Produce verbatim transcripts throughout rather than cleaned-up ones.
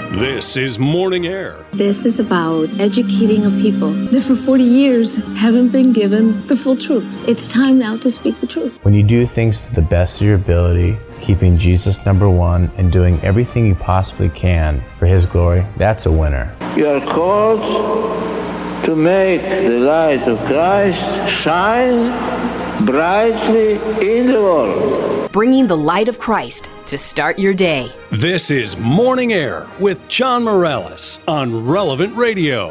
This is Morning Air. This is about educating a people that for forty years haven't been given the full truth. It's time now to speak the truth. When you do things to the best of your ability, keeping Jesus number one and doing everything you possibly can for His glory, that's a winner. You are called to make the light of Christ shine brightly in the world. Bringing the light of Christ to start your day. This is Morning Air with John Morales on Relevant Radio.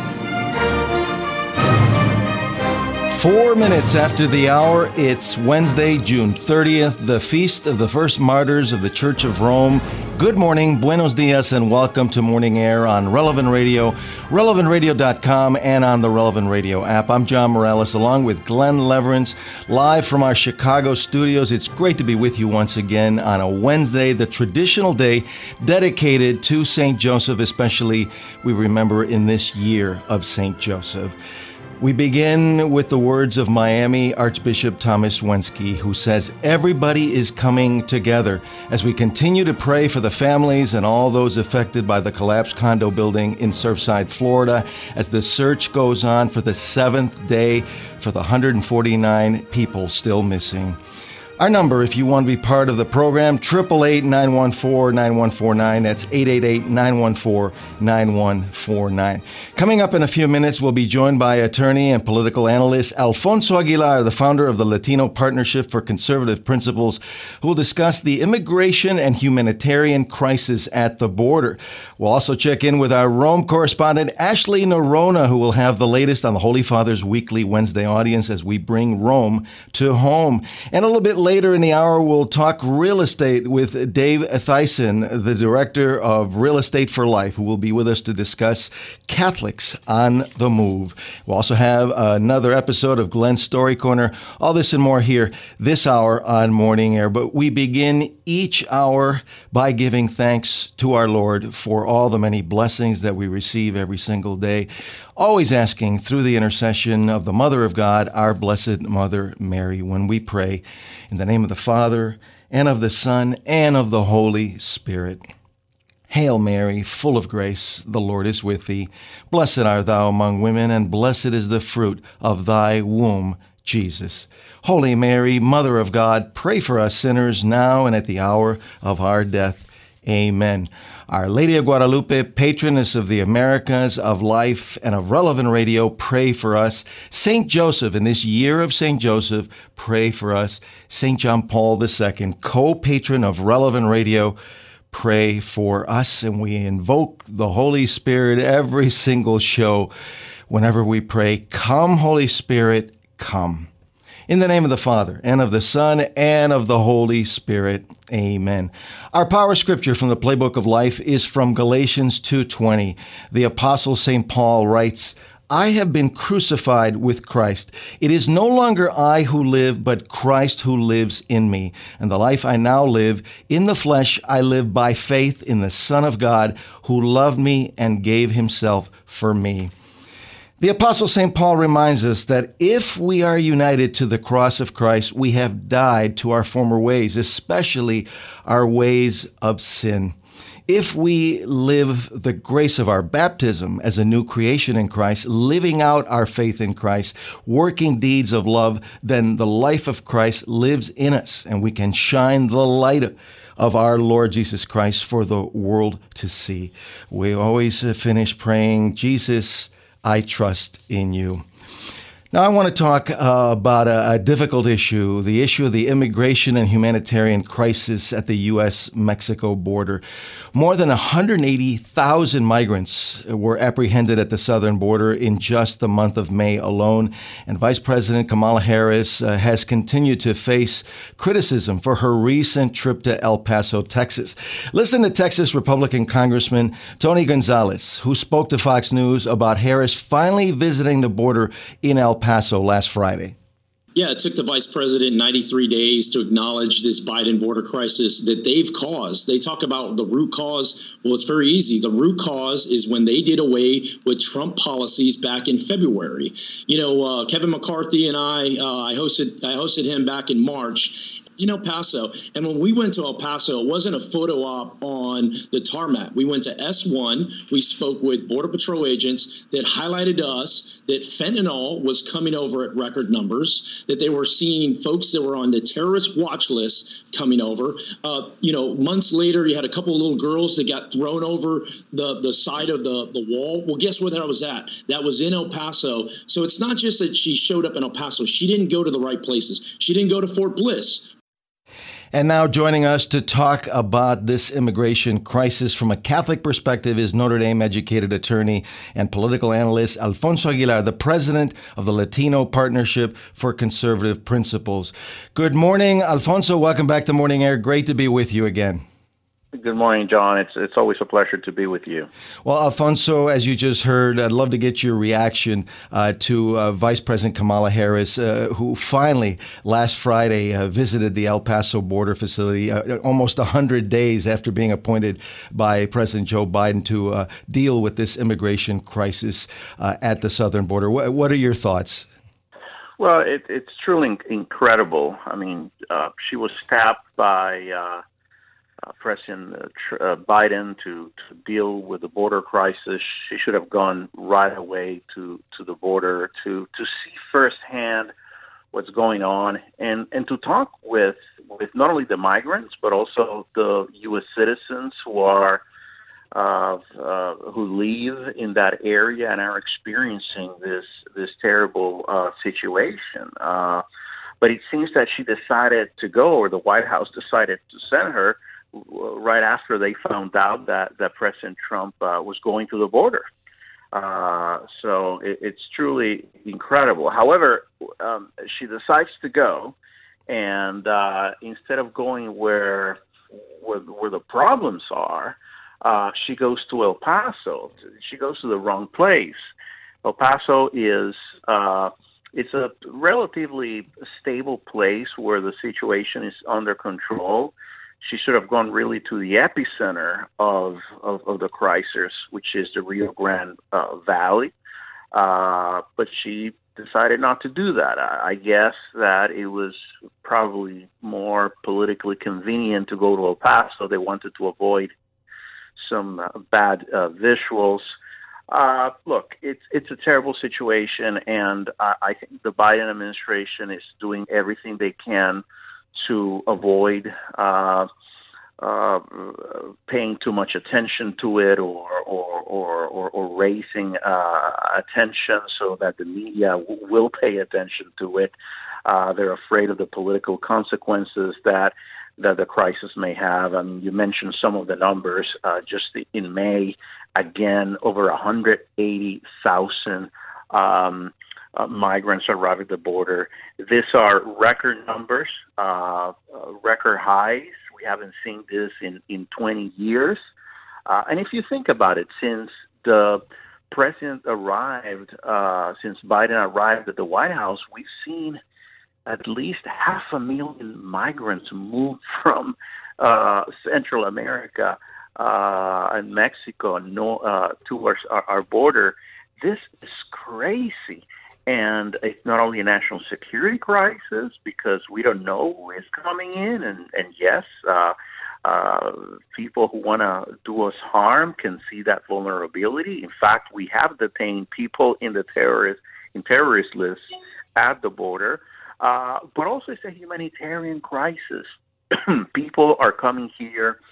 Four minutes after the hour, it's Wednesday, June thirtieth, the feast of the first martyrs of the Church of Rome. Good morning, buenos dias, and welcome to Morning Air on Relevant Radio, relevant radio dot com, and on the Relevant Radio app. I'm John Morales, along with Glenn Leverance, live from our Chicago studios. It's great to be with you once again on a Wednesday, the traditional day dedicated to Saint Joseph, especially we remember in this year of Saint Joseph. We begin with the words of Miami Archbishop Thomas Wensky, who says, "Everybody is coming together as we continue to pray for the families and all those affected by the collapsed condo building in Surfside, Florida, as the search goes on for the seventh day for the one hundred forty-nine people still missing." Our number, if you want to be part of the program, eight eight eight, nine one four, nine one four nine. That's eight eight eight, nine one four, nine one four nine. Coming up in a few minutes, we'll be joined by attorney and political analyst Alfonso Aguilar, the founder of the Latino Partnership for Conservative Principles, who will discuss the immigration and humanitarian crisis at the border. We'll also check in with our Rome correspondent, Ashley Norona, who will have the latest on the Holy Father's weekly Wednesday audience as we bring Rome to home. And a little bit later, Later in the hour, we'll talk real estate with Dave Theisen, the director of Real Estate for Life, who will be with us to discuss Catholics on the Move. We'll also have another episode of Glenn's Story Corner. All this and more here this hour on Morning Air. But we begin each hour by giving thanks to our Lord for all the many blessings that we receive every single day. Always asking through the intercession of the Mother of God, our Blessed Mother Mary, when we pray in the name of the Father, and of the Son, and of the Holy Spirit. Hail Mary, full of grace, the Lord is with thee. Blessed art thou among women, and blessed is the fruit of thy womb, Jesus. Holy Mary, Mother of God, pray for us sinners now and at the hour of our death. Amen. Our Lady of Guadalupe, patroness of the Americas, of life, and of Relevant Radio, pray for us. Saint Joseph, in this year of Saint Joseph, pray for us. Saint John Paul the Second, co-patron of Relevant Radio, pray for us. And we invoke the Holy Spirit every single show whenever we pray, "Come, Holy Spirit, come." In the name of the Father, and of the Son, and of the Holy Spirit. Amen. Our power scripture from the Playbook of Life is from Galatians two twenty. The Apostle Saint Paul writes, "I have been crucified with Christ. It is no longer I who live, but Christ who lives in me. And the life I now live in the flesh, I live by faith in the Son of God, who loved me and gave himself for me." The Apostle Saint Paul reminds us that if we are united to the cross of Christ, we have died to our former ways, especially our ways of sin. If we live the grace of our baptism as a new creation in Christ, living out our faith in Christ, working deeds of love, then the life of Christ lives in us, and we can shine the light of our Lord Jesus Christ for the world to see. We always finish praying, "Jesus, I trust in you." Now, I want to talk uh, about a, a difficult issue, the issue of the immigration and humanitarian crisis at the U S Mexico border. More than one hundred eighty thousand migrants were apprehended at the southern border in just the month of May alone. And Vice President Kamala Harris uh, has continued to face criticism for her recent trip to El Paso, Texas. Listen to Texas Republican Congressman Tony Gonzalez, who spoke to Fox News about Harris finally visiting the border in El Paso last Friday. Yeah, it took the vice president ninety-three days to acknowledge this Biden border crisis that they've caused. They talk about the root cause. Well, it's very easy. The root cause is when they did away with Trump policies back in February. You know, uh, Kevin McCarthy and I, uh, I hosted I hosted him back in March. in El Paso. And when we went to El Paso, it wasn't a photo op on the tarmac. We went to S one. We spoke with Border Patrol agents that highlighted to us that fentanyl was coming over at record numbers, that they were seeing folks that were on the terrorist watch list coming over. Uh, you know, months later, you had a couple of little girls that got thrown over the, the side of the, the wall. Well, guess where that was at? That was in El Paso. So it's not just that she showed up in El Paso. She didn't go to the right places. She didn't go to Fort Bliss. And now joining us to talk about this immigration crisis from a Catholic perspective is Notre Dame-educated attorney and political analyst Alfonso Aguilar, the president of the Latino Partnership for Conservative Principles. Good morning, Alfonso. Welcome back to Morning Air. Great to be with you again. Good morning, John. It's it's always a pleasure to be with you. Well, Alfonso, as you just heard, I'd love to get your reaction uh, to uh, Vice President Kamala Harris, uh, who finally last Friday uh, visited the El Paso border facility uh, almost one hundred days after being appointed by President Joe Biden to uh, deal with this immigration crisis uh, at the southern border. What, what are your thoughts? Well, it, it's truly incredible. I mean, uh, she was tapped by Uh, Uh, President uh, tr- uh, Biden to, to deal with the border crisis. She should have gone right away to, to the border to, to see firsthand what's going on and, and to talk with with not only the migrants but also the U S citizens who are uh, uh, who live in that area and are experiencing this this terrible uh, situation. Uh, but it seems that she decided to go, or the White House decided to send her right after they found out that, that President Trump uh, was going to the border. Uh, so it, it's truly incredible. However, um, she decides to go, and uh, instead of going where, where where the problems are, uh, she goes to El Paso. She goes to the wrong place. El Paso is uh, it's a relatively stable place where the situation is under control. She should have gone really to the epicenter of, of, of the crisis, which is the Rio Grande uh, Valley. Uh, but she decided not to do that. I, I guess that it was probably more politically convenient to go to El Paso. They wanted to avoid some uh, bad uh, visuals. Uh, look, it's it's a terrible situation, and I, I think the Biden administration is doing everything they can to avoid uh, uh, paying too much attention to it, or or or, or, or raising uh, attention so that the media w- will pay attention to it. Uh, they're afraid of the political consequences that that the crisis may have. I mean, you mentioned some of the numbers. Uh, just in May, again, over one hundred eighty thousand um Uh, migrants arrive at the border. These are record numbers, uh, uh, record highs. We haven't seen this in, in twenty years. Uh, and if you think about it, since the president arrived, uh, since Biden arrived at the White House, we've seen at least half a million migrants move from uh, Central America uh, and Mexico no, uh, towards our, our border. This is crazy. And it's not only a national security crisis because we don't know who is coming in. And, and yes, uh, uh, people who want to do us harm can see that vulnerability. In fact, we have detained people in the terrorist in terrorist lists at the border. Uh, but also it's a humanitarian crisis. People are coming here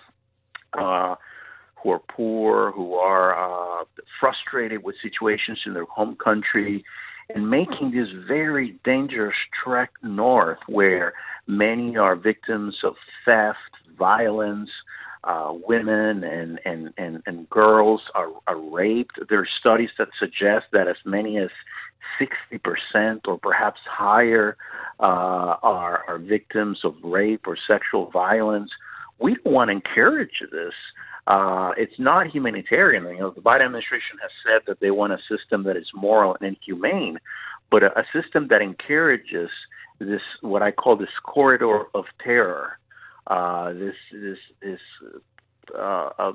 uh, who are poor, who are uh, frustrated with situations in their home country, and making this very dangerous trek north where many are victims of theft, violence, uh, women and, and, and, and girls are, are raped. There are studies that suggest that as many as sixty percent or perhaps higher uh, are, are victims of rape or sexual violence. We don't want to encourage this. Uh, it's not humanitarian. You know, the Biden administration has said that they want a system that is moral and humane, but a, a system that encourages this, what I call this corridor of terror, uh, this this this uh, uh,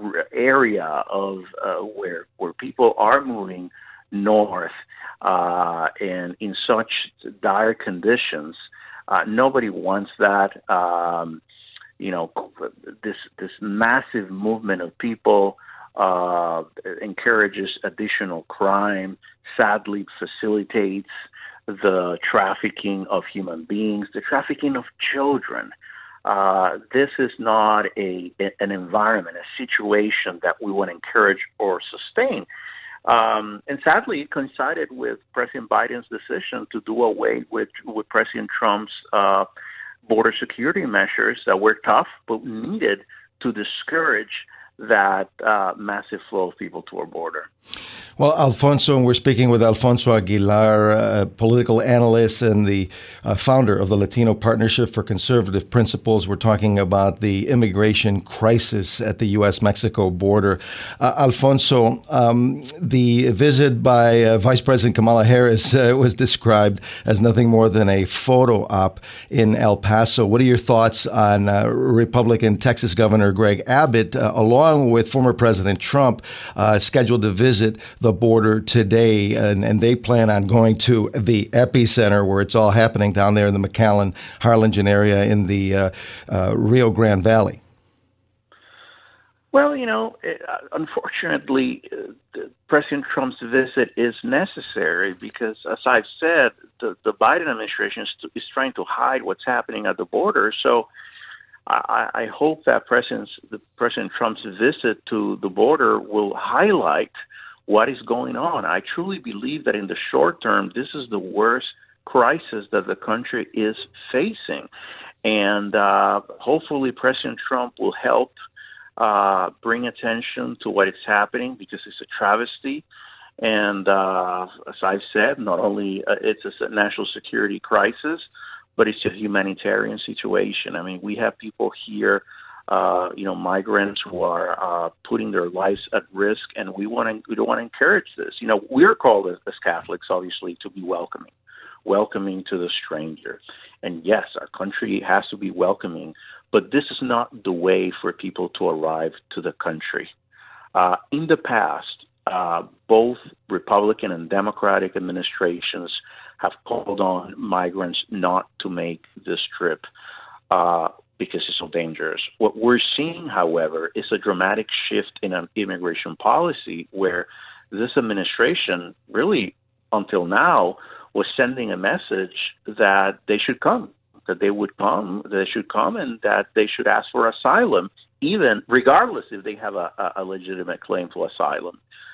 area of uh, where where people are moving north uh, and in such dire conditions. Uh, nobody wants that. Um, you know, this this massive movement of people uh, encourages additional crime, sadly facilitates the trafficking of human beings, the trafficking of children. Uh, this is not a an environment, a situation that we want to encourage or sustain. Um, and sadly, it coincided with President Biden's decision to do away with, with President Trump's uh, border security measures that were tough but needed to discourage that uh, massive flow of people to our border. Well, Alfonso, and we're speaking with Alfonso Aguilar, a political analyst and the uh, founder of the Latino Partnership for Conservative Principles. We're talking about the immigration crisis at the U S Mexico border. Uh, Alfonso, um, the visit by uh, Vice President Kamala Harris uh, was described as nothing more than a photo op in El Paso. What are your thoughts on uh, Republican Texas Governor Greg Abbott, uh, along with former President Trump, uh, scheduled to visit the border today, and, and they plan on going to the epicenter where it's all happening down there in the McAllen, Harlingen area in the uh, uh, Rio Grande Valley? Well, you know, it, uh, unfortunately, uh, President Trump's visit is necessary because, as I've said, the, the Biden administration is, is trying to hide what's happening at the border. So I, I hope that President, the President Trump's visit to the border will highlight what is going on. I truly believe that in the short term, this is the worst crisis that the country is facing. And uh, hopefully President Trump will help uh, bring attention to what is happening, because it's a travesty. And uh, as I've said, not only uh, it's a national security crisis, but it's a humanitarian situation. I mean, we have people here, Uh, you know, migrants who are uh, putting their lives at risk, and we want to we don't want to encourage this. You know, we're called as, as Catholics, obviously, to be welcoming, welcoming to the stranger. And yes, our country has to be welcoming, but this is not the way for people to arrive to the country. Uh, in the past, uh, both Republican and Democratic administrations have called on migrants not to make this trip Uh, because it's so dangerous. What we're seeing, however, is a dramatic shift in an immigration policy where this administration really, until now, was sending a message that they should come, that they would come, they should come, and that they should ask for asylum, even regardless if they have a, a legitimate claim to asylum.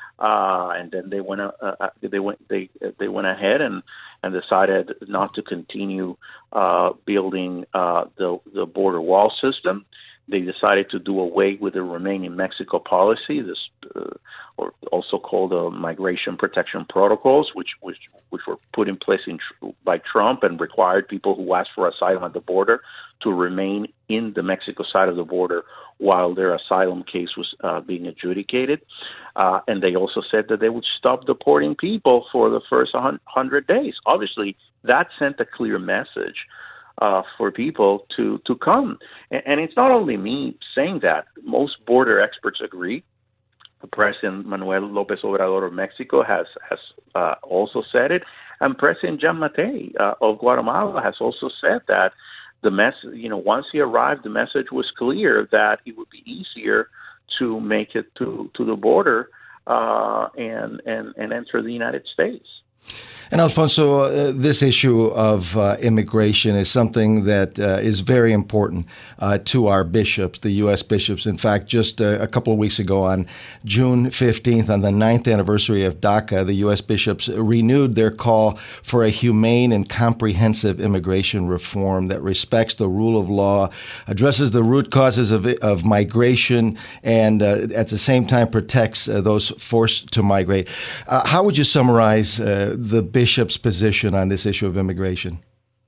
Uh, and then they went, uh, they went, they they went ahead and, and decided not to continue uh, building uh, the the border wall system. They decided to do away with the Remain in Mexico policy, this uh, or also called the Migration Protection Protocols, which which which were put in place in, by Trump and required people who asked for asylum at the border to remain in the Mexico side of the border while their asylum case was uh, being adjudicated. Uh, and they also said that they would stop deporting people for the first one hundred days. Obviously, that sent a clear message uh, for people to, to come. And, and it's not only me saying that. Most border experts agree. President Manuel López Obrador of Mexico has, has uh, also said it. And President Jean Mattei uh, of Guatemala has also said that the message, you know, once he arrived, the message was clear that it would be easier to make it to, to the border uh, and, and, and enter the United States. And Alfonso, uh, this issue of uh, immigration is something that uh, is very important uh, to our bishops, the U S bishops. In fact, just a, a couple of weeks ago on June fifteenth, on the ninth anniversary of DACA, the U S bishops renewed their call for a humane and comprehensive immigration reform that respects the rule of law, addresses the root causes of, of migration, and uh, at the same time protects uh, those forced to migrate. Uh, how would you summarize uh, the bishop's position on this issue of immigration?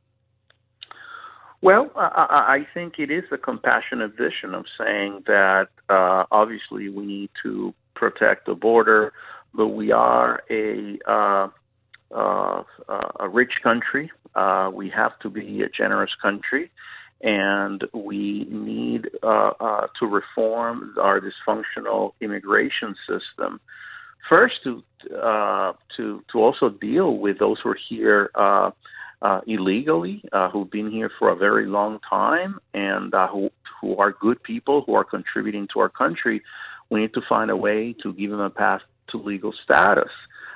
Well, I, I think it is a compassionate vision of saying that uh, obviously we need to protect the border, but we are a uh, uh, a rich country. Uh, we have to be a generous country, and we need uh, uh, to reform our dysfunctional immigration system. First, to uh, to to also deal with those who are here uh, uh, illegally, uh, who've been here for a very long time, and uh, who who are good people who are contributing to our country. We need to find a way to give them a path to legal status,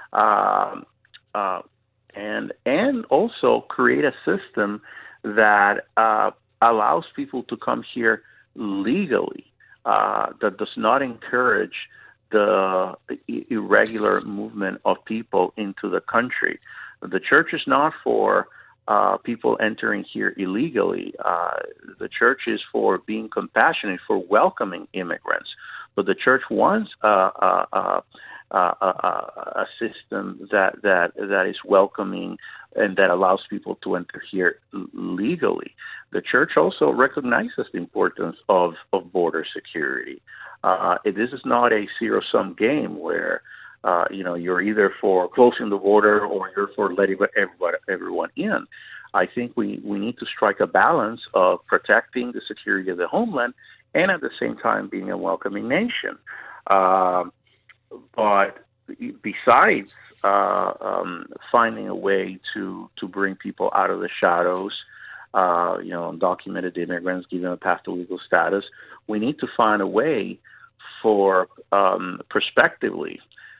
um, uh, and and also create a system that uh, allows people to come here legally, uh, that does not encourage the irregular movement of people into the country. The church is not for uh, people entering here illegally. Uh, the church is for being compassionate, for welcoming immigrants. But the church wants a, a, a, a, a system that, that that is welcoming and that allows people to enter here legally. The church also recognizes the importance of, of border security. Uh, this is not a zero-sum game where uh, you know you're either for closing the border or you're for letting everybody, everyone in. I think we, we need to strike a balance of protecting the security of the homeland and at the same time being a welcoming nation. Uh, but besides uh, um, finding a way to, to bring people out of the shadows, uh, you know, undocumented immigrants, give them a path to legal status, we need to find a way for um, prospectively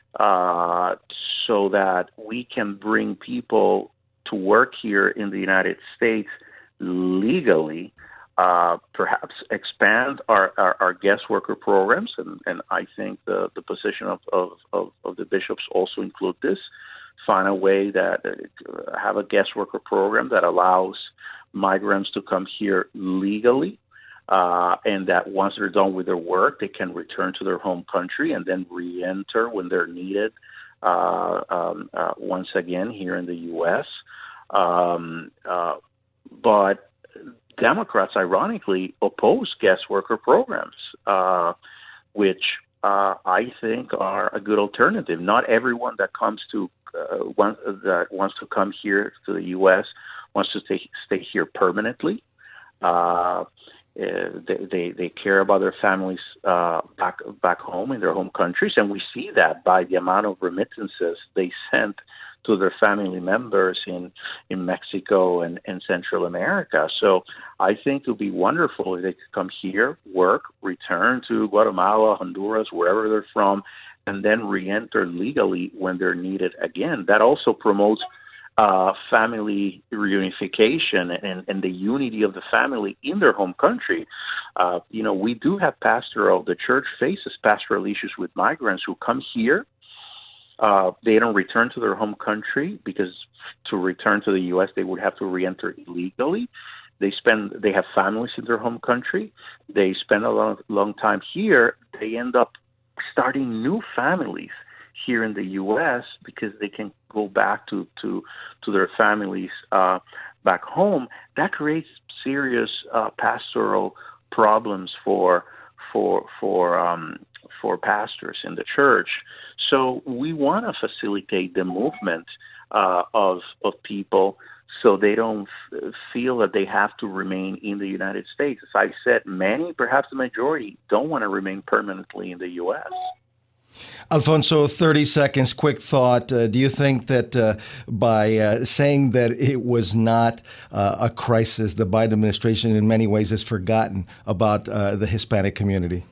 uh, so that we can bring people to work here in the United States legally, uh, perhaps expand our, our, our guest worker programs, and, and I think the, the position of, of, of, of the bishops also include this, find a way that uh, have a guest worker program that allows migrants to come here legally, uh, and that once they're done with their work, they can return to their home country and then re-enter when they're needed uh, um, uh, once again here in the U S Um, uh, but Democrats, ironically, oppose guest worker programs, uh, which uh, I think are a good alternative. Not everyone that comes to uh, want, that wants to come here to the U S wants to stay, stay here permanently. Uh, they, they they care about their families uh, back back home in their home countries, and we see that by the amount of remittances they send to their family members in, in Mexico and, and Central America. So I think it would be wonderful if they could come here, work, return to Guatemala, Honduras, wherever they're from, and then re-enter legally when they're needed again. That also promotes uh, family reunification and, and the unity of the family in their home country. Uh, you know, we do have pastoral, the church faces pastoral issues with migrants who come here. Uh, they don't return to their home country because to return to the U S they would have to re-enter illegally. They spend, they have families in their home country. They spend a long, long time here. They end up starting new families here in the U S because they can go back to to, to their families uh, back home. That creates serious uh, pastoral problems for for for um, for pastors in the church. So we want to facilitate the movement uh, of of people so they don't f- feel that they have to remain in the United States. As I said, many, perhaps the majority, don't want to remain permanently in the U S. Alfonso, thirty seconds, quick thought. Uh, do you think that uh, by uh, saying that it was not uh, a crisis, the Biden administration in many ways has forgotten about uh, the Hispanic community?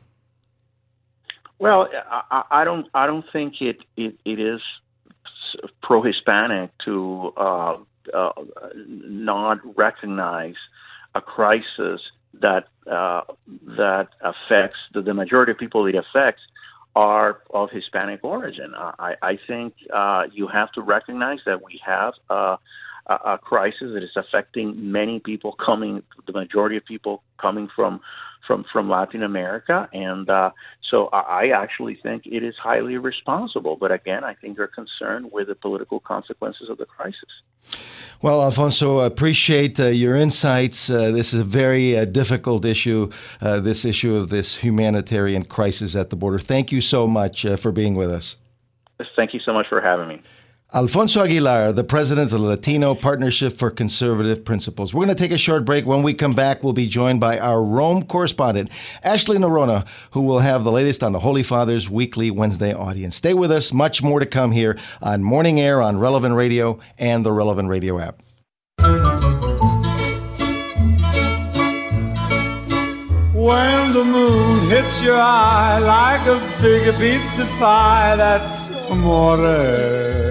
Well, I, I don't. I don't think it it, it is pro-Hispanic to uh, uh, not recognize a crisis that uh, that affects the, the majority of people it affects are of Hispanic origin. I, I think uh, you have to recognize that we have uh, a, a crisis that is affecting many people coming, the majority of people coming from from, from Latin America. And uh, so I, I actually think it is highly irresponsible. But again, I think they're concerned with the political consequences of the crisis. Well, Alfonso, appreciate uh, your insights. Uh, this is a very uh, difficult issue, uh, this issue of this humanitarian crisis at the border. Thank you so much uh, for being with us. Thank you so much for having me. Alfonso Aguilar, the president of the Latino Partnership for Conservative Principles. We're going to take a short break. When we come back, we'll be joined by our Rome correspondent, Ashley Norona, who will have the latest on the Holy Father's weekly Wednesday audience. Stay with us. Much more to come here on Morning Air on Relevant Radio and the Relevant Radio app. When the moon hits your eye like a big pizza pie, that's amore.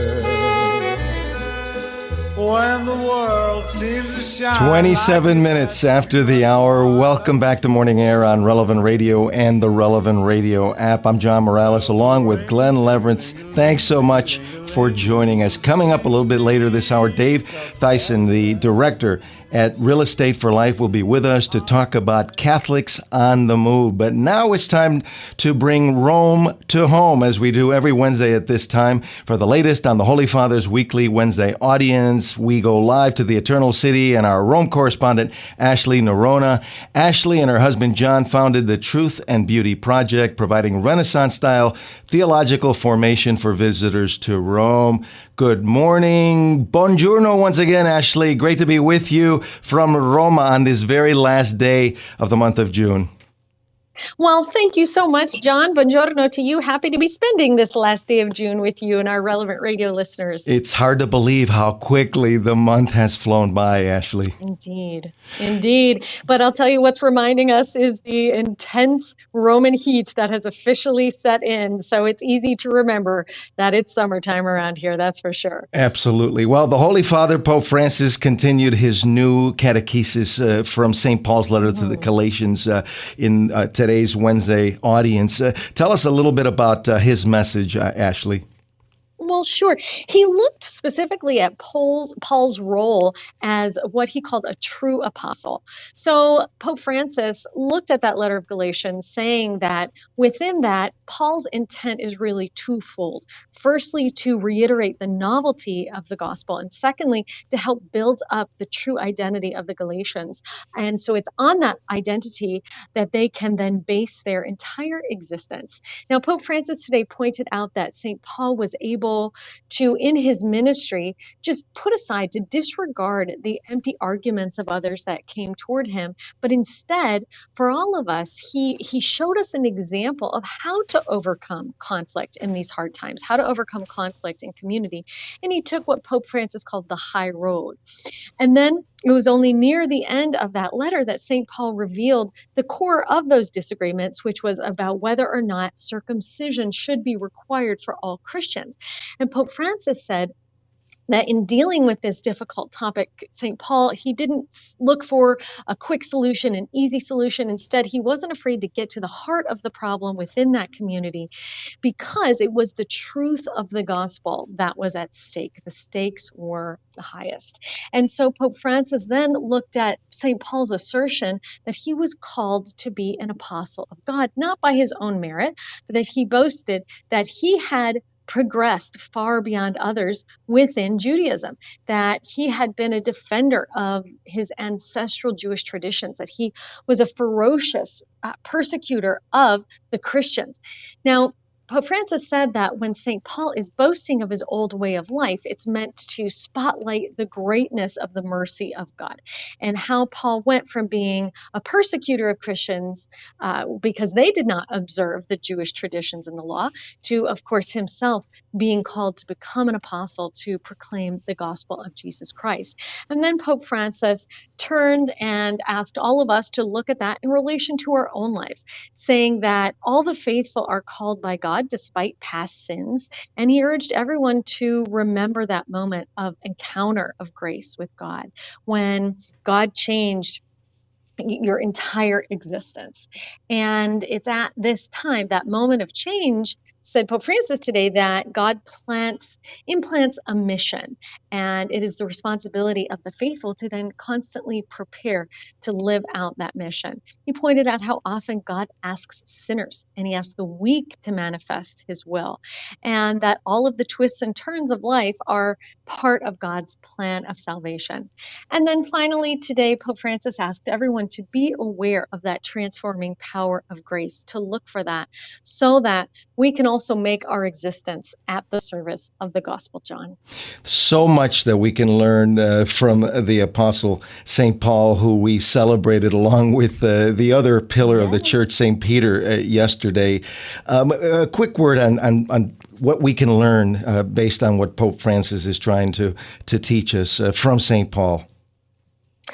When the world seems to shine. twenty-seven minutes after the hour. Welcome back to Morning Air on Relevant Radio and the Relevant Radio app. I'm John Morales along with Glenn Leverance. Thanks so much for joining us. Coming up a little bit later this hour, Dave Thyssen, the director at Real Estate for Life, will be with us to talk about Catholics on the Move. But now it's time to bring Rome to home, as we do every Wednesday at this time. For the latest on the Holy Father's weekly Wednesday audience, we go live to the Eternal City, and our Rome correspondent, Ashley Norona. Ashley and her husband, John, founded the Truth and Beauty Project, providing Renaissance-style theological formation for visitors to Rome. Good morning. Buongiorno once again, Ashley. Great to be with you from Roma on this very last day of the month of June. Well, thank you so much, John. Buongiorno to you. Happy to be spending this last day of June with you and our Relevant Radio listeners. It's hard to believe how quickly the month has flown by, Ashley. Indeed. Indeed. But I'll tell you what's reminding us is the intense Roman heat that has officially set in. So it's easy to remember that it's summertime around here. That's for sure. Absolutely. Well, the Holy Father, Pope Francis, continued his new catechesis uh, from Saint Paul's letter to the Galatians uh, in uh, today. Today's Wednesday audience. Uh, tell us a little bit about uh, his message, uh, Ashley. Well, sure. He looked specifically at Paul's, Paul's role as what he called a true apostle. So Pope Francis looked at that letter of Galatians, saying that within that, Paul's intent is really twofold. Firstly, to reiterate the novelty of the gospel, and secondly, to help build up the true identity of the Galatians. And so it's on that identity that they can then base their entire existence. Now, Pope Francis today pointed out that Saint Paul was able to, in his ministry, just put aside, to disregard the empty arguments of others that came toward him. But instead, for all of us, he, he showed us an example of how to overcome conflict in these hard times, how to overcome conflict in community. And he took what Pope Francis called the high road. And then it was only near the end of that letter that Saint Paul revealed the core of those disagreements, which was about whether or not circumcision should be required for all Christians. And Pope Francis said that in dealing with this difficult topic, Saint Paul, he didn't look for a quick solution, an easy solution. Instead, he wasn't afraid to get to the heart of the problem within that community, because it was the truth of the gospel that was at stake. The stakes were the highest. And so Pope Francis then looked at Saint Paul's assertion that he was called to be an apostle of God, not by his own merit, but that he boasted that he had progressed far beyond others within Judaism, that he had been a defender of his ancestral Jewish traditions, that he was a ferocious uh, persecutor of the Christians. Now, Pope Francis said that when Saint Paul is boasting of his old way of life, it's meant to spotlight the greatness of the mercy of God, and how Paul went from being a persecutor of Christians uh, because they did not observe the Jewish traditions and the law, to, of course, himself being called to become an apostle to proclaim the gospel of Jesus Christ. And then Pope Francis turned and asked all of us to look at that in relation to our own lives, saying that all the faithful are called by God despite past sins. And he urged everyone to remember that moment of encounter of grace with God, when God changed your entire existence. And it's at this time, that moment of change, said Pope Francis today, that God plants, implants a mission, and it is the responsibility of the faithful to then constantly prepare to live out that mission. He pointed out how often God asks sinners, and he asks the weak to manifest his will, and that all of the twists and turns of life are part of God's plan of salvation. And then finally today, Pope Francis asked everyone to be aware of that transforming power of grace, to look for that, so that we can also make our existence at the service of the gospel, John. So much that we can learn uh, from the Apostle Saint Paul, who we celebrated along with uh, the other pillar yeah. of the church, Saint Peter, uh, yesterday. Um, a quick word on, on, on what we can learn uh, based on what Pope Francis is trying to, to teach us uh, from Saint Paul.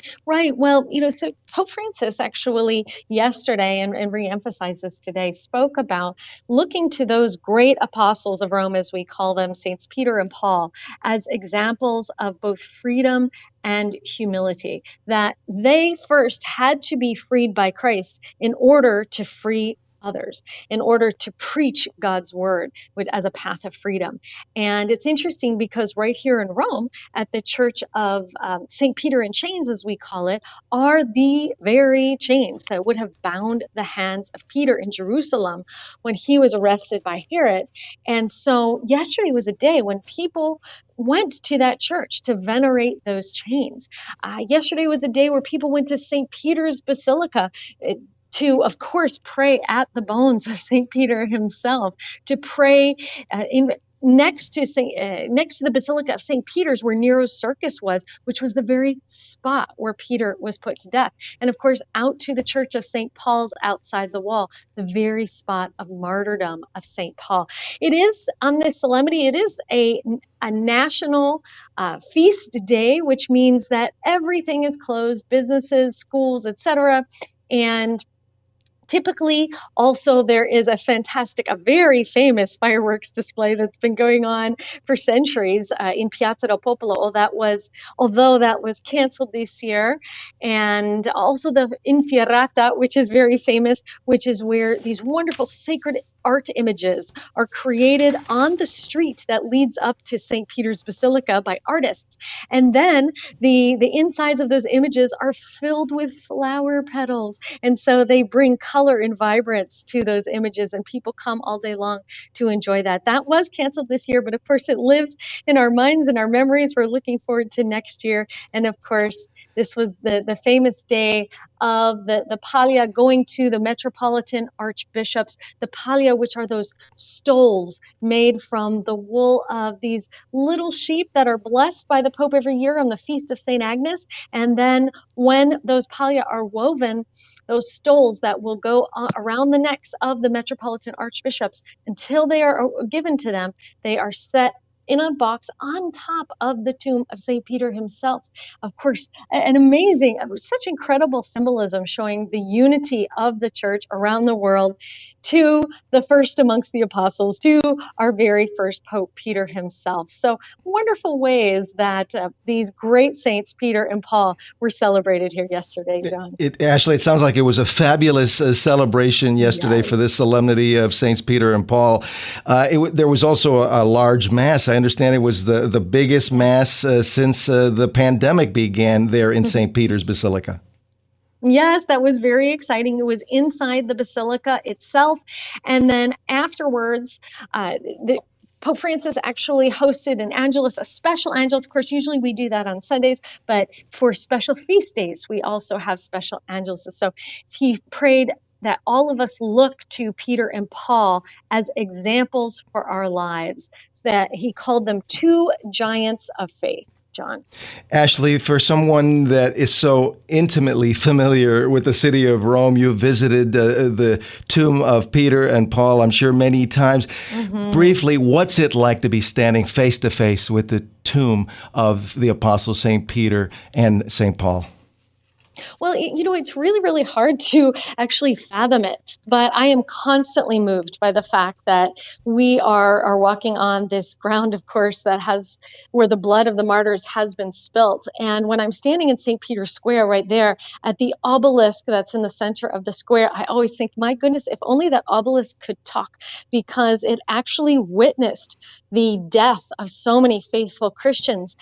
Right. Well, you know, so Pope Francis actually yesterday, and, and re-emphasized this today, spoke about looking to those great apostles of Rome, as we call them, Saints Peter and Paul, as examples of both freedom and humility, that they first had to be freed by Christ in order to free others, in order to preach God's word with, as a path of freedom. And it's interesting because right here in Rome, at the Church of um, Saint Peter in Chains, as we call it, are the very chains that would have bound the hands of Peter in Jerusalem when he was arrested by Herod. And so yesterday was a day when people went to that church to venerate those chains. Uh, yesterday was a day where people went to Saint Peter's Basilica It, to, of course, pray at the bones of Saint Peter himself, to pray uh, in next to Saint, uh, next to the Basilica of Saint Peter's, where Nero's circus was, which was the very spot where Peter was put to death. And of course, out to the Church of Saint Paul's outside the wall, the very spot of martyrdom of Saint Paul. It is, on this solemnity, it is a, a national uh, feast day, which means that everything is closed, businesses, schools, et cetera. And typically, also, there is a fantastic, a very famous fireworks display that's been going on for centuries uh, in Piazza del Popolo. Oh, that was, although that was canceled this year. And also the Infiorata, which is very famous, which is where these wonderful sacred art images are created on the street that leads up to Saint Peter's Basilica by artists. And then the, the insides of those images are filled with flower petals. And so they bring color and vibrance to those images, and people come all day long to enjoy that. That was canceled this year, but of course it lives in our minds and our memories. We're looking forward to next year. And of course, this was the, the famous day of the, the Pallia going to the metropolitan archbishops. The Pallia, which are those stoles made from the wool of these little sheep that are blessed by the Pope every year on the Feast of Saint Agnes. And then when those Pallia are woven, those stoles that will go around the necks of the metropolitan archbishops until they are given to them, they are set in a box on top of the tomb of Saint Peter himself. Of course, an amazing, such incredible symbolism showing the unity of the church around the world to the first amongst the apostles, to our very first Pope Peter himself. So wonderful ways that uh, these great saints, Peter and Paul, were celebrated here yesterday, John. It, it, Ashley, it sounds like it was a fabulous uh, celebration yesterday yes. for this solemnity of Saints Peter and Paul. Uh, it, there was also a, a large mass. I understand it was the, the biggest mass uh, since uh, the pandemic began there in Saint Peter's Basilica. Yes, that was very exciting. It was inside the basilica itself. And then afterwards, uh, the Pope Francis actually hosted an Angelus, a special Angelus. Of course, usually we do that on Sundays, but for special feast days, we also have special Angeluses. So he prayed that all of us look to Peter and Paul as examples for our lives, so that he called them two giants of faith. John. Ashley, for someone that is so intimately familiar with the city of Rome, you've visited uh, the tomb of Peter and Paul, I'm sure, many times. Mm-hmm. Briefly, what's it like to be standing face to face with the tomb of the apostles Saint Peter and Saint Paul? Well, you know, it's really, really hard to actually fathom it, but I am constantly moved by the fact that we are, are walking on this ground, of course, that has, where the blood of the martyrs has been spilt. And when I'm standing in Saint Peter's Square right there at the obelisk that's in the center of the square, I always think, my goodness, if only that obelisk could talk, because it actually witnessed the death of so many faithful Christians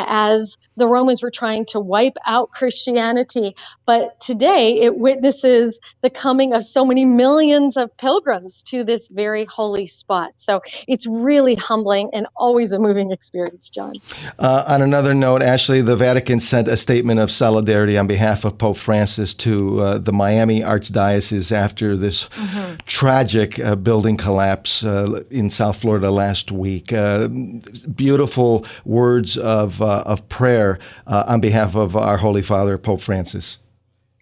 as the Romans were trying to wipe out Christianity. But today it witnesses the coming of so many millions of pilgrims to this very holy spot. So it's really humbling and always a moving experience, John. Uh, on another note, Ashley, the Vatican sent a statement of solidarity on behalf of Pope Francis to uh, the Miami Archdiocese after this mm-hmm. tragic uh, building collapse uh, in South Florida last week. Uh, beautiful words of, uh, of prayer uh, on behalf of our Holy Father, Pope Francis.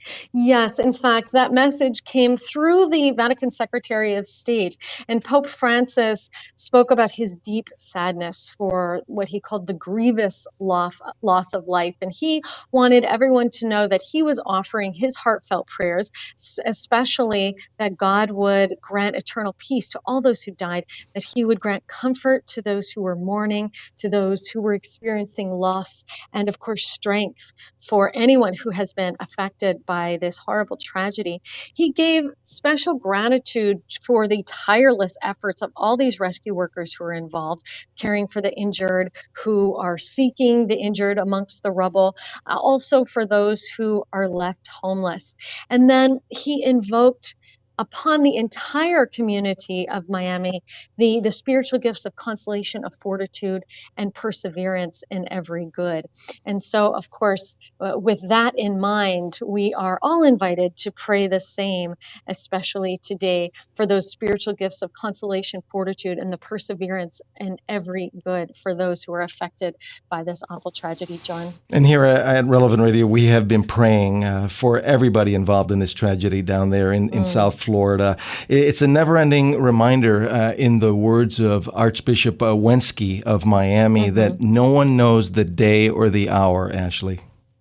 Yes, in fact, that message came through the Vatican Secretary of State, and Pope Francis spoke about his deep sadness for what he called the grievous loss, loss of life. And he wanted everyone to know that he was offering his heartfelt prayers, especially that God would grant eternal peace to all those who died, that he would grant comfort to those who were mourning, to those who were experiencing loss, and of course, strength for anyone who has been affected by by this horrible tragedy. He gave special gratitude for the tireless efforts of all these rescue workers who are involved, caring for the injured, who are seeking the injured amongst the rubble, uh, also for those who are left homeless. And then he invoked upon the entire community of Miami, the, the spiritual gifts of consolation, of fortitude, and perseverance in every good. And so, of course, uh, with that in mind, we are all invited to pray the same, especially today, for those spiritual gifts of consolation, fortitude, and the perseverance in every good for those who are affected by this awful tragedy, John. And here at Relevant Radio, we have been praying uh, for everybody involved in this tragedy down there in, in mm. South Florida. It's a never-ending reminder, uh, in the words of Archbishop uh, Wenski of Miami, mm-hmm. that no one knows the day or the hour, Ashley.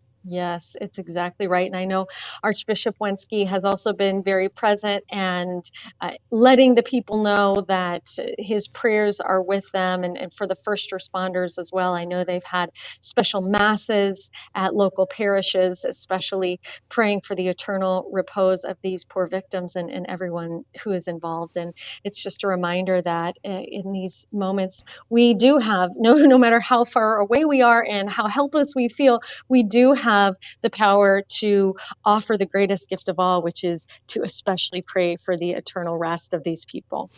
Yes, it's exactly right. And I know Archbishop Wenski has also been very present and uh, letting the people know that his prayers are with them, and, and for the first responders as well. I know they've had special masses at local parishes, especially praying for the eternal repose of these poor victims and, and everyone who is involved. And it's just a reminder that uh, in these moments, we do have, no, no matter how far away we are and how helpless we feel, we do have have the power to offer the greatest gift of all, which is to especially pray for the eternal rest of these people.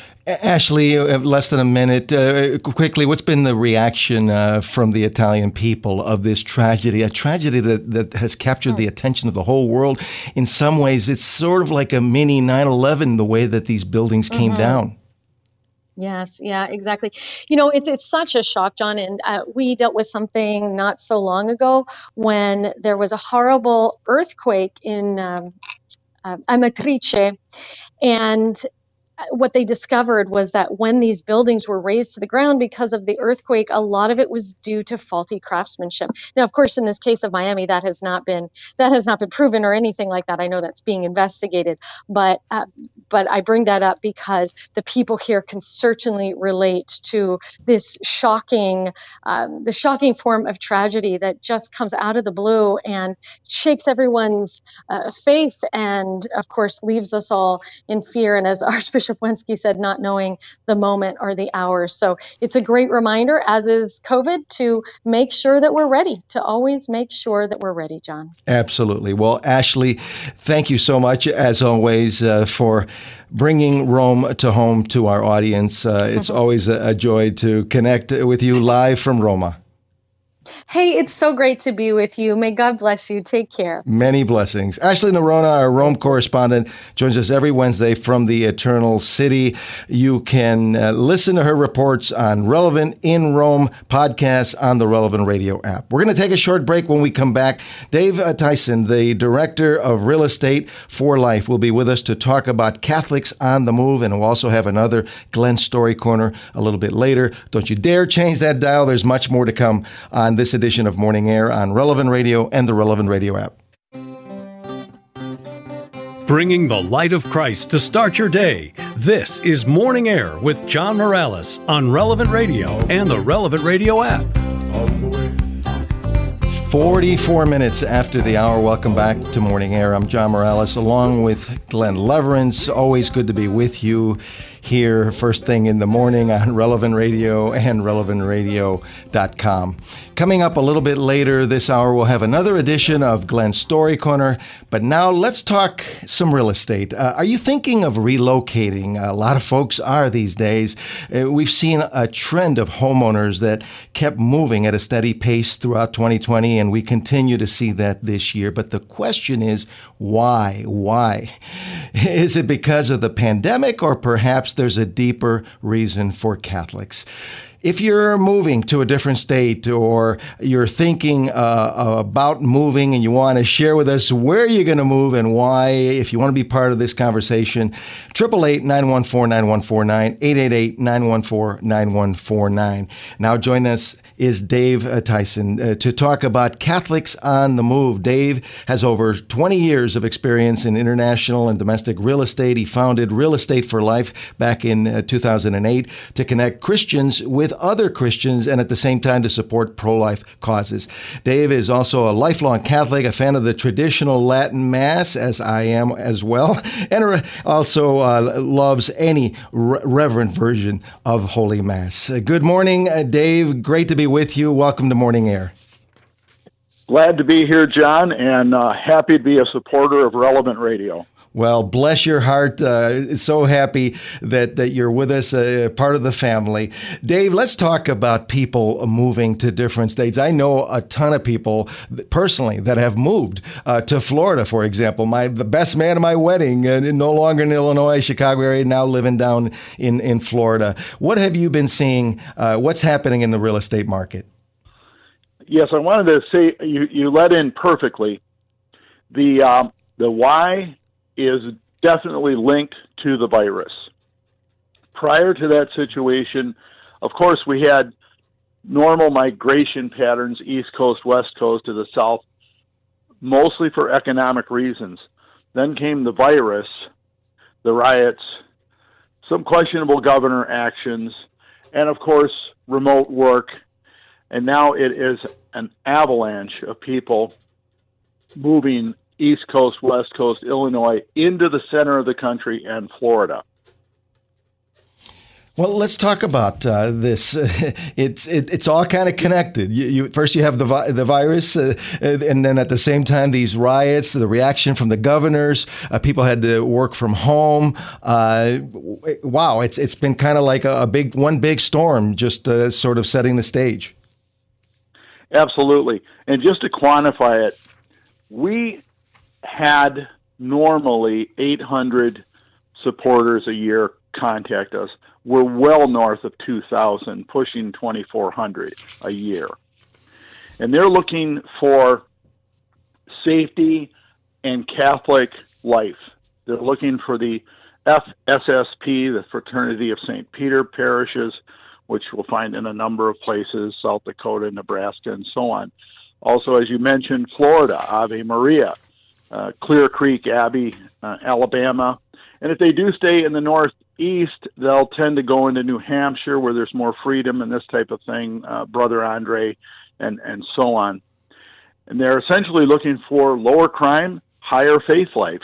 Ashley, less than a minute. Uh, quickly, what's been the reaction uh, from the Italian people of this tragedy? A tragedy that, that has captured the attention of the whole world. In some ways, it's sort of like a mini nine eleven, the way that these buildings came mm-hmm. down. Yes, yeah, exactly. You know, it's it's such a shock, John, and uh, we dealt with something not so long ago when there was a horrible earthquake in um, uh, Amatrice, and what they discovered was that when these buildings were razed to the ground because of the earthquake, a lot of it was due to faulty craftsmanship. Now, of course, in this case of Miami, that has not been that has not been proven or anything like that. I know that's being investigated, but uh, but I bring that up because the people here can certainly relate to this shocking, um, the shocking form of tragedy that just comes out of the blue and shakes everyone's uh, faith, and of course leaves us all in fear. And as Archbishop Wenski said, not knowing the moment or the hour. So it's a great reminder, as is COVID, to make sure that we're ready, to always make sure that we're ready, John. Absolutely. Well, Ashley, thank you so much, as always, uh, for bringing Rome to home to our audience. Uh, it's mm-hmm. always a, a joy to connect with you live from Roma. Hey, it's so great to be with you. May God bless you. Take care. Many blessings. Ashley Noronha, our Rome correspondent, joins us every Wednesday from the Eternal City. You can uh, listen to her reports on Relevant in Rome podcasts on the Relevant Radio app. We're going to take a short break. When we come back, Dave uh, Tyson, the Director of Real Estate for Life, will be with us to talk about Catholics on the move, and we'll also have another Glenn Story Corner a little bit later. Don't you dare change that dial. There's much more to come on this edition of Morning Air on Relevant Radio and the Relevant Radio app. Bringing the light of Christ to start your day. This is Morning Air with John Morales on Relevant Radio and the Relevant Radio app. forty-four minutes after the hour. Welcome back to Morning Air. I'm John Morales along with Glenn Leverance. Always good to be with you here first thing in the morning on Relevant Radio and relevant radio dot com. Coming up a little bit later this hour, we'll have another edition of Glenn's Story Corner. But now let's talk some real estate. Uh, are you thinking of relocating? A lot of folks are these days. Uh, we've seen a trend of homeowners that kept moving at a steady pace throughout twenty twenty, and we continue to see that this year. But the question is, why? Why? Is it because of the pandemic, or perhaps there's a deeper reason for Catholics? If you're moving to a different state or you're thinking uh, about moving and you want to share with us where you're going to move and why, if you want to be part of this conversation, eight eight eight, nine one four, nine one four nine, eight eight eight, nine one four, nine one four nine. Now join us is Dave uh, Tyson uh, to talk about Catholics on the Move. Dave has over twenty years of experience in international and domestic real estate. He founded Real Estate for Life back in uh, two thousand eight to connect Christians with other Christians and at the same time to support pro-life causes. Dave is also a lifelong Catholic, a fan of the traditional Latin Mass, as I am as well, and also uh, loves any re- reverent version of Holy Mass. Uh, good morning, uh, Dave. Great to be with you. Welcome to Morning Air. Glad to be here, John, and uh, happy to be a supporter of Relevant Radio. Well, bless your heart. Uh, so happy that, that you're with us, uh, part of the family. Dave, let's talk about people moving to different states. I know a ton of people personally that have moved uh, to Florida, for example. My the best man at my wedding, uh, no longer in Illinois, Chicago area, now living down in, in Florida. What have you been seeing? Uh, what's happening in the real estate market? Yes, I wanted to say you, you led in perfectly. The um, the why is definitely linked to the virus. Prior to that situation, of course, we had normal migration patterns, East Coast, West Coast, to the South, mostly for economic reasons. Then came the virus, the riots, some questionable governor actions, and of course, remote work. And now it is an avalanche of people moving East Coast, West Coast, Illinois, into the center of the country and Florida. Well, let's talk about uh, this. It's it, it's all kind of connected. You, you first you have the vi- the virus, uh, and then at the same time these riots, the reaction from the governors. Uh, people had to work from home. Uh, wow, it's it's been kind of like a, a big one big storm, just uh, sort of setting the stage. Absolutely, and just to quantify it, we had normally eight hundred supporters a year contact us. We're well north of two thousand, pushing twenty-four hundred a year. And they're looking for safety and Catholic life. They're looking for the F S S P, the Fraternity of Saint Peter parishes, which we'll find in a number of places, South Dakota, Nebraska, and so on. Also, as you mentioned, Florida, Ave Maria, uh, Clear Creek Abbey, uh, Alabama. And if they do stay in the Northeast, they'll tend to go into New Hampshire, where there's more freedom and this type of thing, uh, Brother Andre, and, and so on. And they're essentially looking for lower crime, higher faith lives.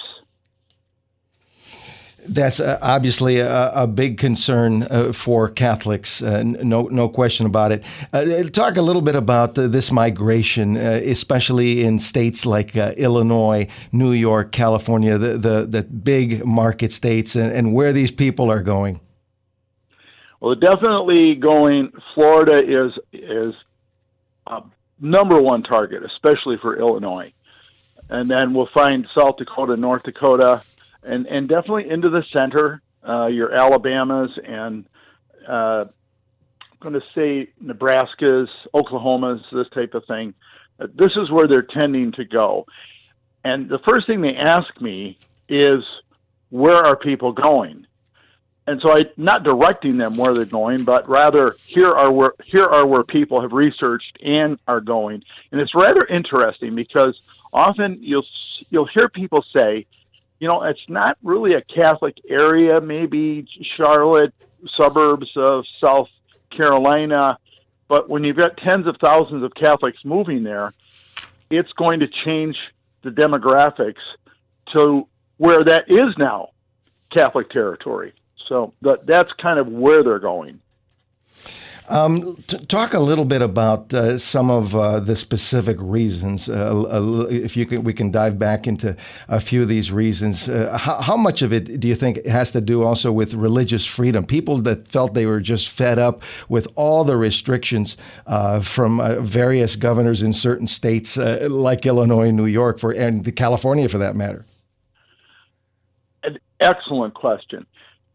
That's uh, obviously a, a big concern uh, for Catholics, uh, no no question about it. Uh, talk a little bit about uh, this migration, uh, especially in states like uh, Illinois, New York, California, the, the, the big market states, and, and where these people are going. Well, definitely going, Florida is, is a number one target, especially for Illinois. And then we'll find South Dakota, North Dakota, And and definitely into the center, uh, your Alabamas and uh, I'm going to say Nebraskas, Oklahomas, this type of thing. Uh, this is where they're tending to go. And the first thing they ask me is, where are people going? And so I'm not directing them where they're going, but rather here are where here are where people have researched and are going. And it's rather interesting because often you'll you'll hear people say, you know, it's not really a Catholic area, maybe Charlotte, suburbs of South Carolina, but when you've got tens of thousands of Catholics moving there, it's going to change the demographics to where that is now Catholic territory. So that, that's kind of where they're going. Um, t- talk a little bit about uh, some of uh, the specific reasons. Uh, uh, if you can, we can dive back into a few of these reasons. Uh, how, how much of it do you think has to do also with religious freedom? People that felt they were just fed up with all the restrictions uh, from uh, various governors in certain states, uh, like Illinois, New York, for and California, for that matter. An excellent question.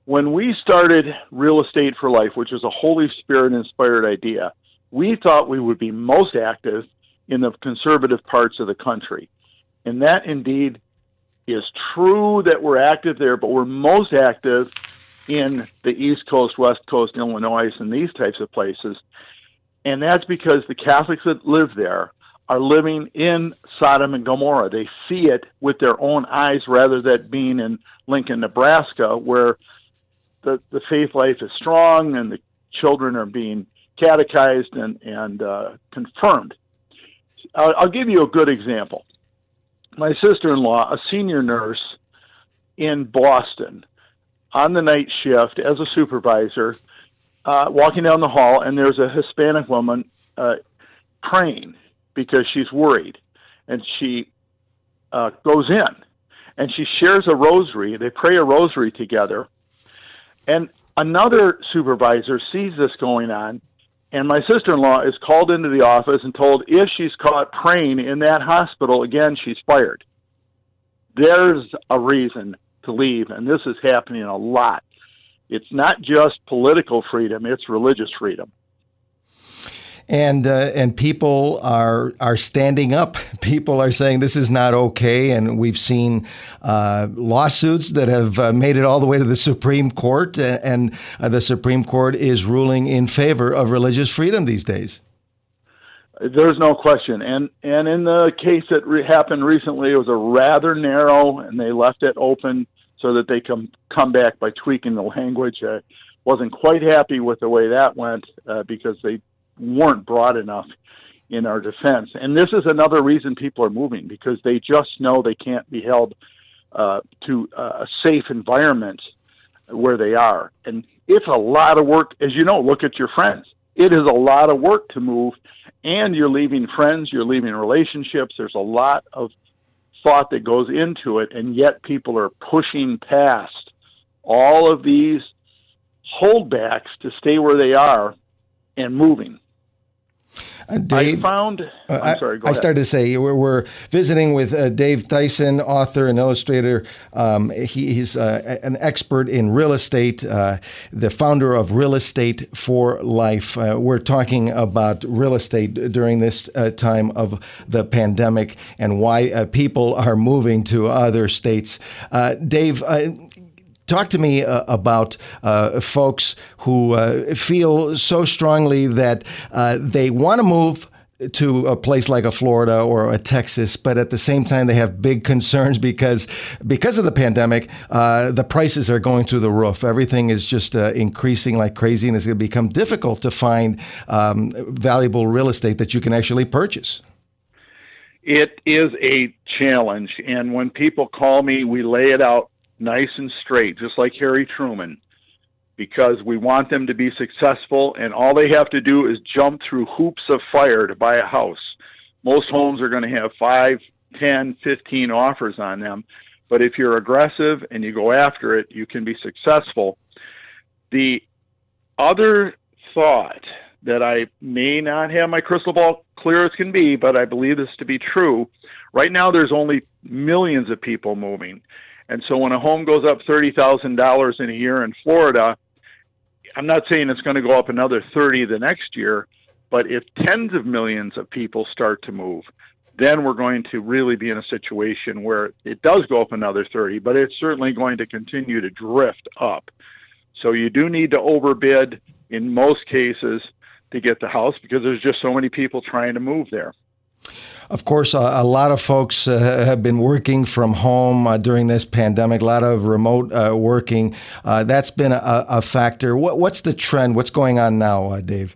when we started Real Estate for Life, which is a Holy Spirit-inspired idea, we thought we would be most active in the conservative parts of the country. And that indeed is true that we're active there, but we're most active in the East Coast, West Coast, Illinois, and these types of places. And that's because the Catholics that live there are living in Sodom and Gomorrah. They see it with their own eyes rather than being in Lincoln, Nebraska, where the, the faith life is strong and the children are being catechized and, and uh, confirmed. I'll, I'll give you a good example. My sister-in-law, a senior nurse in Boston, on the night shift as a supervisor, uh, walking down the hall, and there's a Hispanic woman uh, praying because she's worried. And she uh, goes in, and she shares a rosary. They pray a rosary together. And another supervisor sees this going on, and my sister-in-law is called into the office and told if she's caught praying in that hospital again, she's fired. There's a reason to leave, and this is happening a lot. It's not just political freedom, it's religious freedom. And uh, and people are are standing up. People are saying this is not okay, and we've seen uh, lawsuits that have uh, made it all the way to the Supreme Court, and uh, the Supreme Court is ruling in favor of religious freedom these days. There's no question. And and in the case that re- happened recently, it was a rather narrow, and they left it open so that they can come back by tweaking the language. I wasn't quite happy with the way that went uh, because they weren't broad enough in our defense. And this is another reason people are moving, because they just know they can't be held uh, to a safe environment where they are. And it's a lot of work. As you know, look at your friends. It is a lot of work to move, and you're leaving friends, you're leaving relationships. There's a lot of thought that goes into it, and yet people are pushing past all of these holdbacks to stay where they are and moving. Uh, Dave, I found, uh, I'm sorry, go I, I ahead. started to say, we're, we're visiting with uh, Dave Theisen, author and illustrator. Um, he, he's uh, an expert in real estate, uh, the founder of Real Estate for Life. Uh, we're talking about real estate during this uh, time of the pandemic and why uh, people are moving to other states. Uh, Dave, uh, Talk to me uh, about uh, folks who uh, feel so strongly that uh, they want to move to a place like a Florida or a Texas, but at the same time they have big concerns because because of the pandemic, uh, the prices are going through the roof. Everything is just uh, increasing like crazy, and it's going to become difficult to find um, valuable real estate that you can actually purchase. It is a challenge, and when people call me, we lay it out nice and straight, just like Harry Truman, because we want them to be successful, and all they have to do is jump through hoops of fire to buy a house. Most homes are going to have five, ten, fifteen offers on them, but if you're aggressive and you go after it, you can be successful. The other thought that I may not have my crystal ball clear as can be, but I believe this to be true, right now there's only millions of people moving. And so when a home goes up thirty thousand dollars in a year in Florida, I'm not saying it's going to go up another thirty the next year, but if tens of millions of people start to move, then we're going to really be in a situation where it does go up another thirty, but it's certainly going to continue to drift up. So you do need to overbid in most cases to get the house because there's just so many people trying to move there. Of course, uh, a lot of folks uh, have been working from home uh, during this pandemic, a lot of remote uh, working. Uh, that's been a, a factor. What, what's the trend? What's going on now, uh, Dave?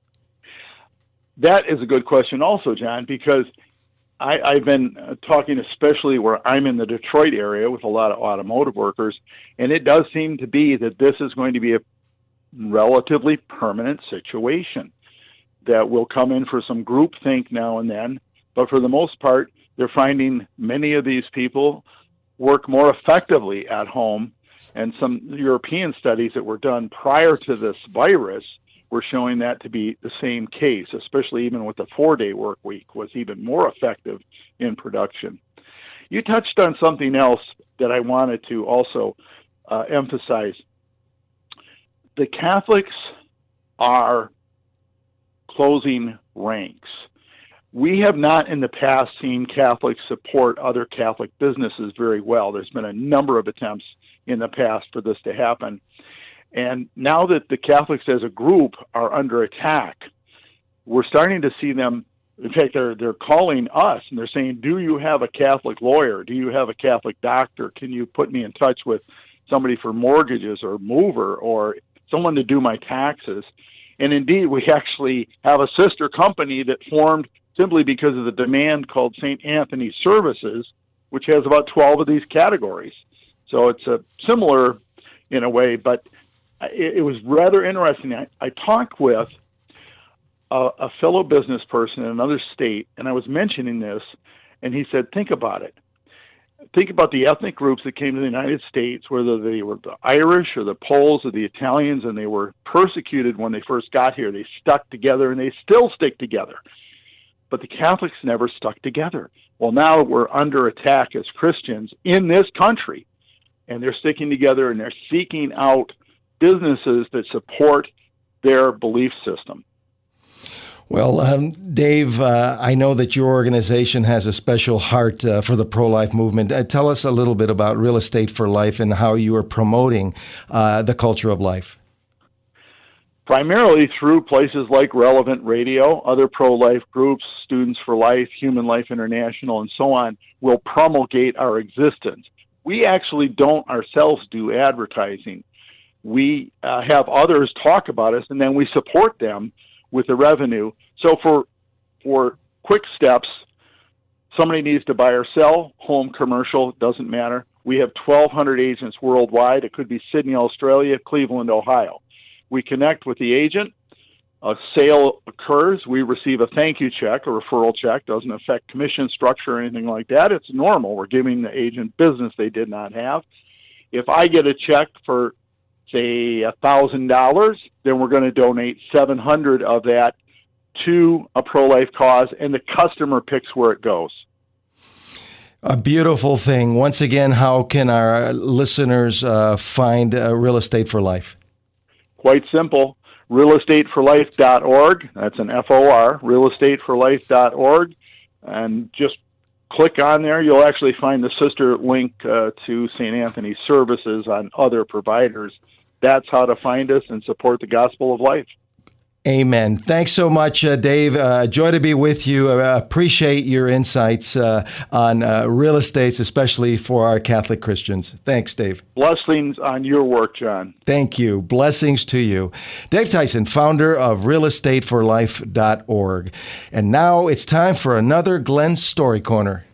That is a good question also, John, because I, I've been talking especially where I'm in the Detroit area with a lot of automotive workers, and it does seem to be that this is going to be a relatively permanent situation, that will come in for some groupthink now and then. But for the most part, they're finding many of these people work more effectively at home. And some European studies that were done prior to this virus were showing that to be the same case, especially even with the four-day work week was even more effective in production. You touched on something else that I wanted to also uh, emphasize. the Catholics are closing ranks. We have not in the past seen Catholics support other Catholic businesses very well. There's been a number of attempts in the past for this to happen. And now that the Catholics as a group are under attack, we're starting to see them. In fact, they're they're calling us and they're saying, do you have a Catholic lawyer? Do you have a Catholic doctor? Can you put me in touch with somebody for mortgages or mover or someone to do my taxes? And indeed, we actually have a sister company that formed simply because of the demand called Saint Anthony Services, which has about twelve of these categories. So it's a similar in a way, but it, it was rather interesting. I, I talked with a, a fellow business person in another state, and I was mentioning this, and he said, think about it. Think about the ethnic groups that came to the United States, whether they were the Irish or the Poles or the Italians, and they were persecuted when they first got here. They stuck together, and they still stick together. But the Catholics never stuck together. Well, now we're under attack as Christians in this country, and they're sticking together, and they're seeking out businesses that support their belief system. Well, um, Dave, uh, I know that your organization has a special heart uh, for the pro-life movement. Uh, tell us a little bit about Real Estate for Life and how you are promoting uh, the culture of life. Primarily through places like Relevant Radio, other pro-life groups, Students for Life, Human Life International, and so on, will promulgate our existence. We actually don't ourselves do advertising. We uh, have others talk about us, and then we support them with the revenue. So for for quick steps, somebody needs to buy or sell, home, commercial, doesn't matter. We have twelve hundred agents worldwide. It could be Sydney, Australia, Cleveland, Ohio. We connect with the agent. A sale occurs. We receive a thank you check, a referral check. Doesn't affect commission structure or anything like that. It's normal. We're giving the agent business they did not have. If I get a check for, say, one thousand dollars, then we're going to donate seven hundred dollars of that to a pro-life cause, and the customer picks where it goes. A beautiful thing. Once again, how can our listeners uh, find uh, Real Estate for Life? Quite simple. real estate for life dot org. That's an F O R, real estate for life dot org. And just click on there. You'll actually find the sister link uh, to Saint Anthony Services on other providers. That's how to find us and support the gospel of life. Amen. Thanks so much, uh, Dave. Uh, joy to be with you. I uh, appreciate your insights uh, on uh, real estate, especially for our Catholic Christians. Thanks, Dave. Blessings on your work, John. Thank you. Blessings to you. Dave Tyson, founder of real estate for life dot org. And now it's time for another Glenn's Story Corner.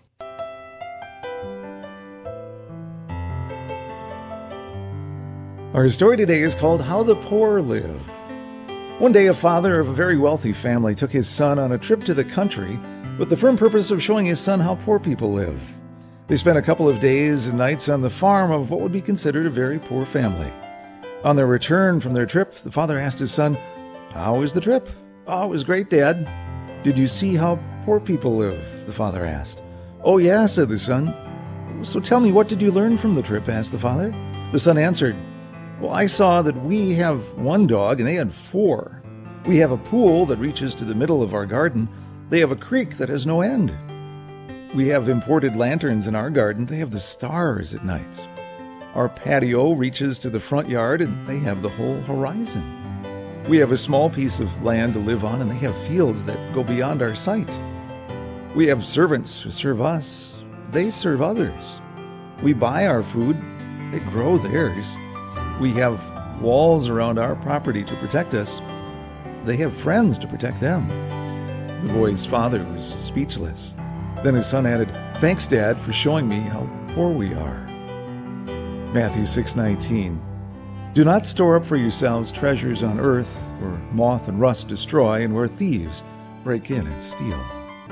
Our story today is called How the Poor Live. One day, a father of a very wealthy family took his son on a trip to the country with the firm purpose of showing his son how poor people live. They spent a couple of days and nights on the farm of what would be considered a very poor family. On their return from their trip, the father asked his son, "How was the trip?" "Oh, it was great, Dad." "Did you see how poor people live?" the father asked. "Oh, yeah," said the son. "So tell me, what did you learn from the trip?" asked the father. The son answered, "Well, I saw that we have one dog and they had four. We have a pool that reaches to the middle of our garden. They have a creek that has no end. We have imported lanterns in our garden. They have the stars at night. Our patio reaches to the front yard and they have the whole horizon. We have a small piece of land to live on and they have fields that go beyond our sight. We have servants who serve us. They serve others. We buy our food. They grow theirs. We have walls around our property to protect us. They have friends to protect them." The boy's father was speechless. Then his son added, "Thanks, Dad, for showing me how poor we are." Matthew six nineteen. "Do not store up for yourselves treasures on earth, where moth and rust destroy, and where thieves break in and steal."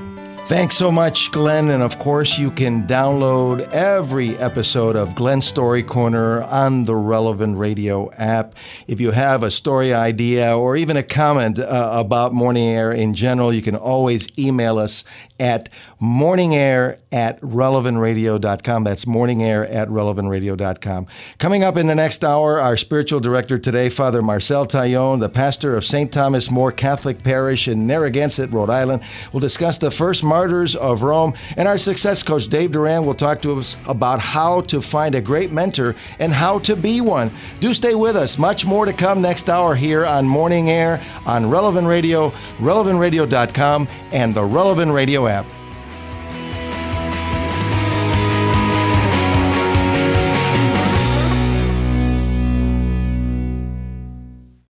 Thanks so much, Glenn. And of course, you can download every episode of Glenn's Story Corner on the Relevant Radio app. If you have a story idea or even a comment uh, about Morning Air in general, you can always email us at morningair at relevant radio dot com. That's morningair at relevant radio dot com. Coming up in the next hour, our spiritual director today, Father Marcel Taillon, the pastor of Saint Thomas More Catholic Parish in Narragansett, Rhode Island, will discuss the first martyrs of Rome. And our success coach, Dave Duran, will talk to us about how to find a great mentor and how to be one. Do stay with us. Much more to come next hour here on Morning Air on Relevant Radio, relevant radio dot com, and the Relevant Radio app.